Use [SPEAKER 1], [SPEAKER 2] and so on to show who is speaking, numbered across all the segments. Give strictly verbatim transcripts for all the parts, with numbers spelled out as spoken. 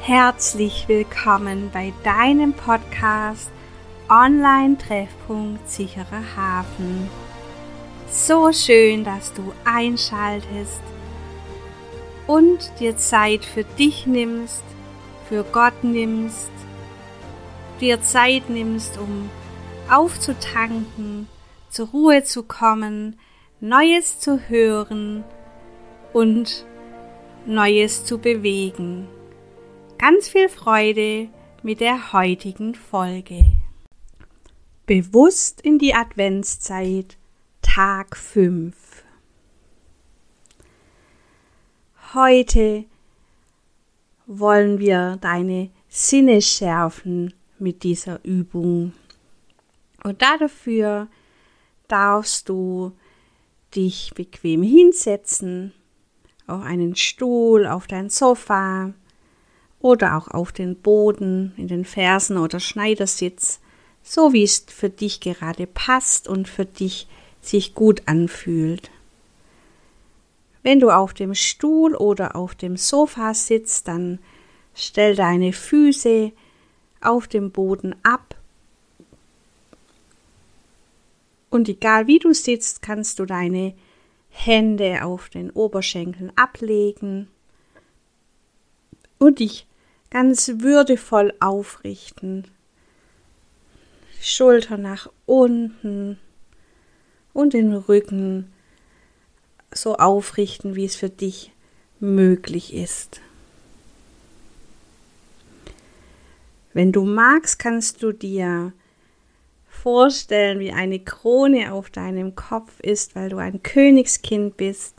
[SPEAKER 1] Herzlich willkommen bei deinem Podcast Online-Treffpunkt Sicherer Hafen. So schön, dass du einschaltest und dir Zeit für dich nimmst, für Gott nimmst, dir Zeit nimmst, um aufzutanken, zur Ruhe zu kommen, Neues zu hören und Neues zu bewegen. Ganz viel Freude mit der heutigen Folge. Bewusst in die Adventszeit, Tag fünf. Heute wollen wir deine Sinne schärfen mit dieser Übung. Und dafür darfst du dich bequem hinsetzen, auf einen Stuhl, auf dein Sofa oder auch auf den Boden, in den Fersen oder Schneidersitz, so wie es für dich gerade passt und für dich sich gut anfühlt. Wenn du auf dem Stuhl oder auf dem Sofa sitzt, dann stell deine Füße auf dem Boden ab. Und egal wie du sitzt, kannst du deine Hände auf den Oberschenkeln ablegen und dich ganz würdevoll aufrichten. Schulter nach unten und den Rücken so aufrichten, wie es für dich möglich ist. Wenn du magst, kannst du dir vorstellen, wie eine Krone auf deinem Kopf ist, weil du ein Königskind bist.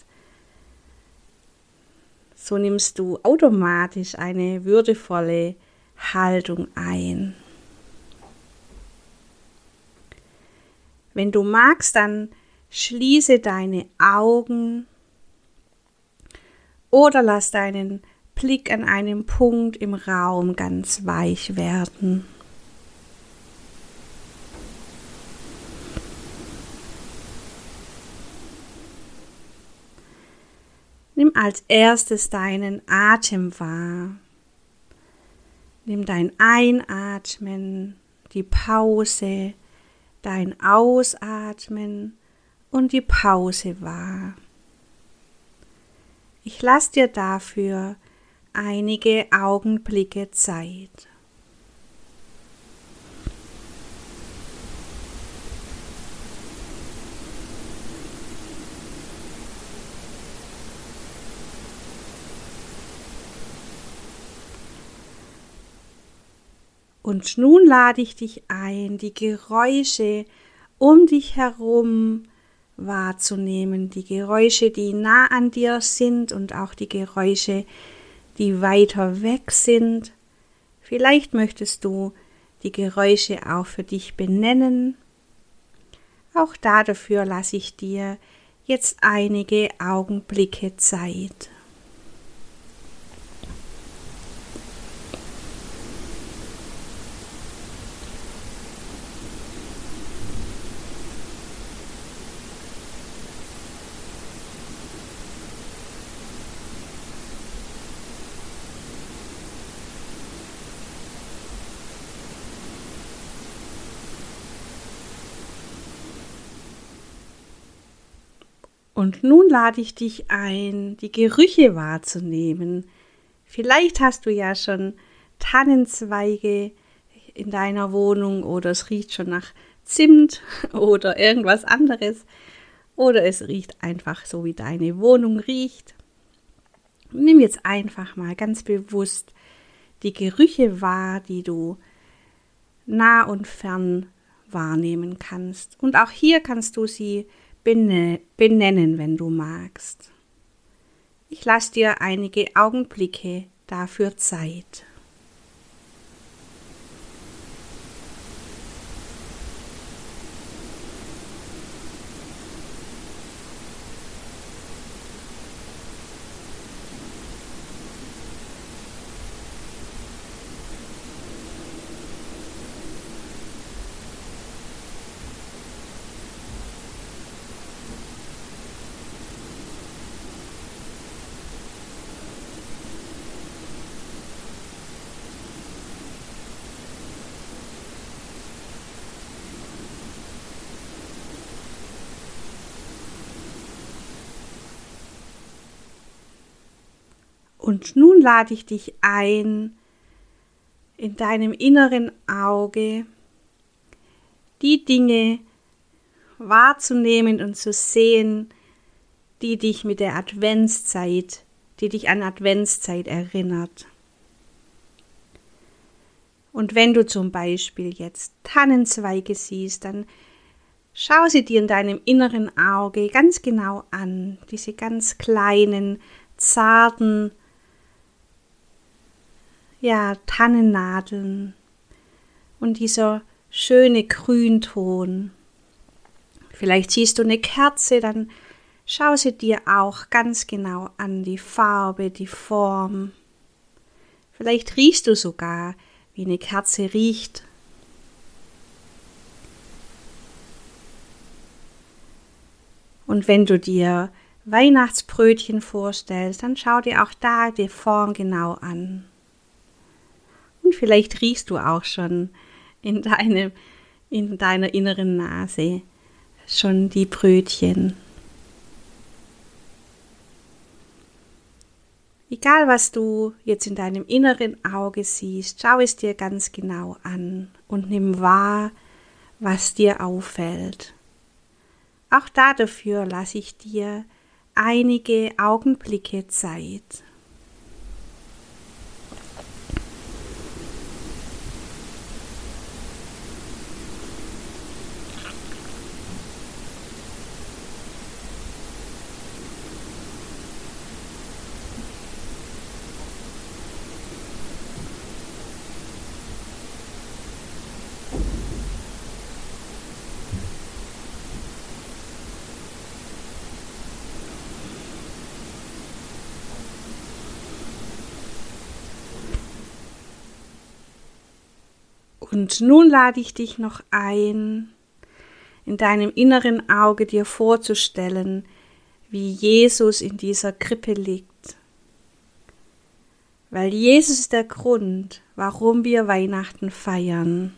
[SPEAKER 1] So nimmst du automatisch eine würdevolle Haltung ein. Wenn du magst, dann schließe deine Augen oder lass deinen Blick an einem Punkt im Raum ganz weich werden. Nimm als erstes deinen Atem wahr. Nimm dein Einatmen, die Pause, dein Ausatmen und die Pause wahr. Ich lasse dir dafür einige Augenblicke Zeit. Und nun lade ich dich ein, die Geräusche um dich herum wahrzunehmen, die Geräusche, die nah an dir sind und auch die Geräusche, die weiter weg sind. Vielleicht möchtest du die Geräusche auch für dich benennen. Auch dafür lasse ich dir jetzt einige Augenblicke Zeit. Und nun lade ich dich ein, die Gerüche wahrzunehmen. Vielleicht hast du ja schon Tannenzweige in deiner Wohnung oder es riecht schon nach Zimt oder irgendwas anderes. Oder es riecht einfach so, wie deine Wohnung riecht. Nimm jetzt einfach mal ganz bewusst die Gerüche wahr, die du nah und fern wahrnehmen kannst. Und auch hier kannst du sie benennen, wenn du magst. Ich lasse dir einige Augenblicke dafür Zeit. Und nun lade ich dich ein, in deinem inneren Auge die Dinge wahrzunehmen und zu sehen, die dich mit der Adventszeit, die dich an Adventszeit erinnert. Und wenn du zum Beispiel jetzt Tannenzweige siehst, dann schau sie dir in deinem inneren Auge ganz genau an, diese ganz kleinen, zarten, ja, Tannennadeln und dieser schöne Grünton. Vielleicht siehst du eine Kerze, dann schau sie dir auch ganz genau an, die Farbe, die Form. Vielleicht riechst du sogar, wie eine Kerze riecht. Und wenn du dir Weihnachtsbrötchen vorstellst, dann schau dir auch da die Form genau an. Und vielleicht riechst du auch schon in, deinem, in deiner inneren Nase schon die Brötchen. Egal, was du jetzt in deinem inneren Auge siehst, schau es dir ganz genau an und nimm wahr, was dir auffällt. Auch dafür lasse ich dir einige Augenblicke Zeit. Und nun lade ich dich noch ein, in deinem inneren Auge dir vorzustellen, wie Jesus in dieser Krippe liegt. Weil Jesus ist der Grund, warum wir Weihnachten feiern.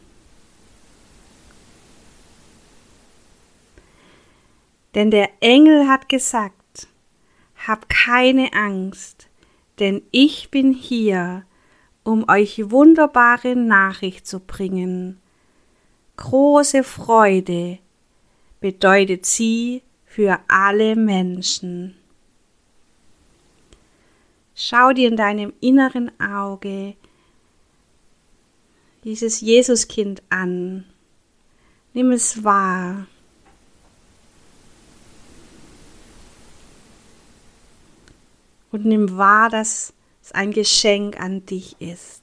[SPEAKER 1] Denn der Engel hat gesagt, hab keine Angst, denn ich bin hier, um euch wunderbare Nachricht zu bringen. Große Freude bedeutet sie für alle Menschen. Schau dir in deinem inneren Auge dieses Jesuskind an. Nimm es wahr. Und nimm wahr, dass es ein Geschenk an dich ist.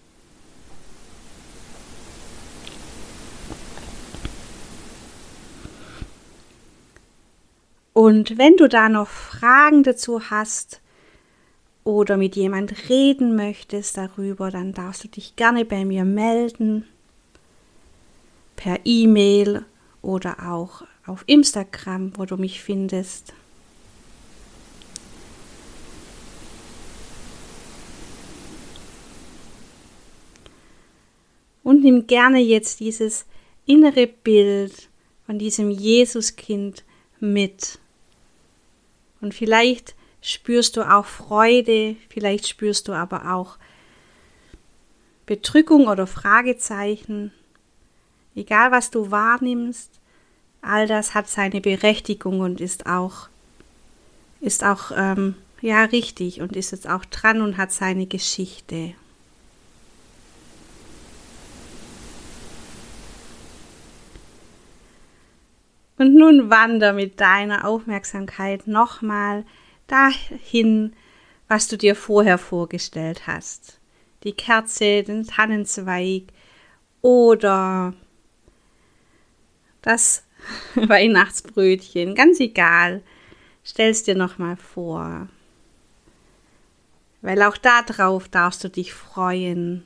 [SPEAKER 1] Und wenn du da noch Fragen dazu hast oder mit jemand reden möchtest darüber, dann darfst du dich gerne bei mir melden, per E-Mail oder auch auf Instagram, wo du mich findest. Und nimm gerne jetzt dieses innere Bild von diesem Jesuskind mit. Und vielleicht spürst du auch Freude, vielleicht spürst du aber auch Bedrückung oder Fragezeichen. Egal, was du wahrnimmst, all das hat seine Berechtigung und ist auch, ist auch ähm, ja, richtig und ist jetzt auch dran und hat seine Geschichte. Und nun wander mit deiner Aufmerksamkeit nochmal dahin, was du dir vorher vorgestellt hast. Die Kerze, den Tannenzweig oder das Weihnachtsbrötchen, ganz egal, stell es dir nochmal vor. Weil auch darauf darfst du dich freuen.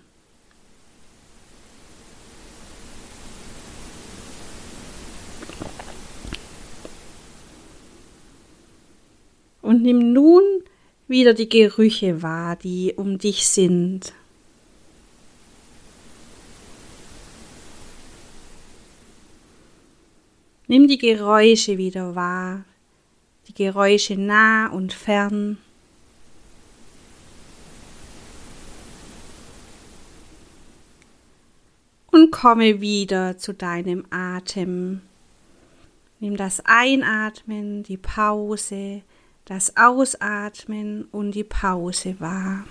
[SPEAKER 1] Und nimm nun wieder die Gerüche wahr, die um dich sind. Nimm die Geräusche wieder wahr, die Geräusche nah und fern. und komme wieder zu deinem Atem. Nimm das Einatmen, die Pause, das Ausatmen und die Pause wahr.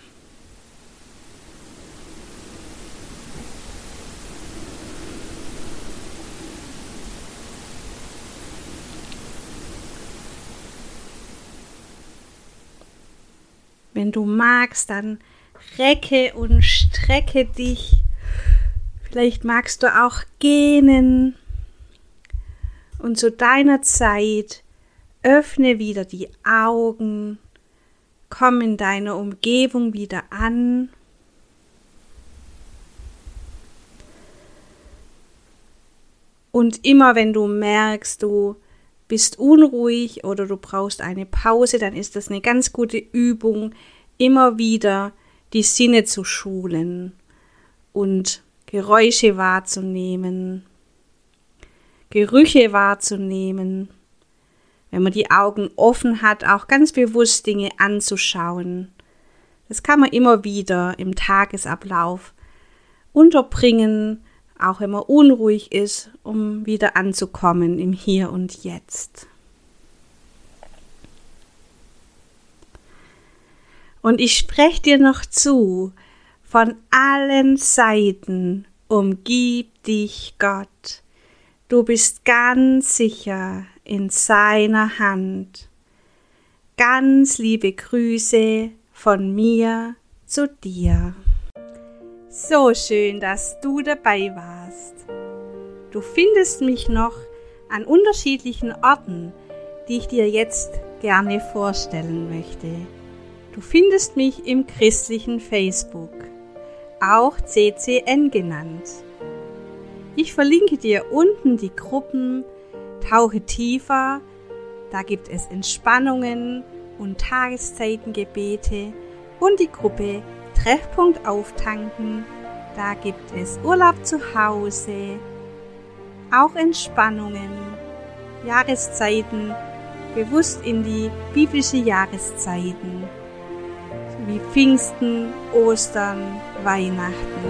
[SPEAKER 1] Wenn du magst, dann recke und strecke dich. Vielleicht magst du auch gähnen. Und zu deiner Zeit öffne wieder die Augen. Komm in deiner Umgebung wieder an. Und immer wenn du merkst, du bist unruhig oder du brauchst eine Pause, dann ist das eine ganz gute Übung, immer wieder die Sinne zu schulen und Geräusche wahrzunehmen, Gerüche wahrzunehmen, wenn man die Augen offen hat, auch ganz bewusst Dinge anzuschauen. Das kann man immer wieder im Tagesablauf unterbringen, auch wenn man unruhig ist, um wieder anzukommen im Hier und Jetzt. Und ich spreche dir noch zu, von allen Seiten umgibt dich Gott. Du bist ganz sicher in seiner Hand. Ganz liebe Grüße von mir zu dir. So schön, dass du dabei warst. Du findest mich noch an unterschiedlichen Orten, die ich dir jetzt gerne vorstellen möchte. Du findest mich im christlichen Facebook, auch C C N genannt. Ich verlinke dir unten die Gruppen Tauche tiefer, da gibt es Entspannungen und Tageszeitengebete, und die Gruppe Treffpunkt auftanken, da gibt es Urlaub zu Hause, auch Entspannungen, Jahreszeiten, bewusst in die biblische Jahreszeiten, wie Pfingsten, Ostern, Weihnachten.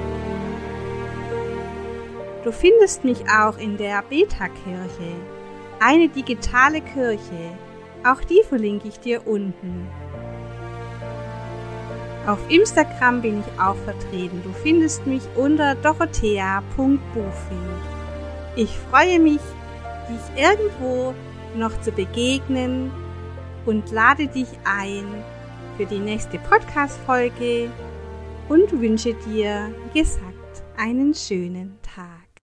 [SPEAKER 1] Du findest mich auch in der Beta-Kirche, eine digitale Kirche, auch die verlinke ich dir unten. Auf Instagram bin ich auch vertreten. Du findest mich unter dorothea punkt buchfink. Ich freue mich, dich irgendwo noch zu begegnen und lade dich ein für die nächste Podcast-Folge und wünsche dir, wie gesagt, einen schönen Tag.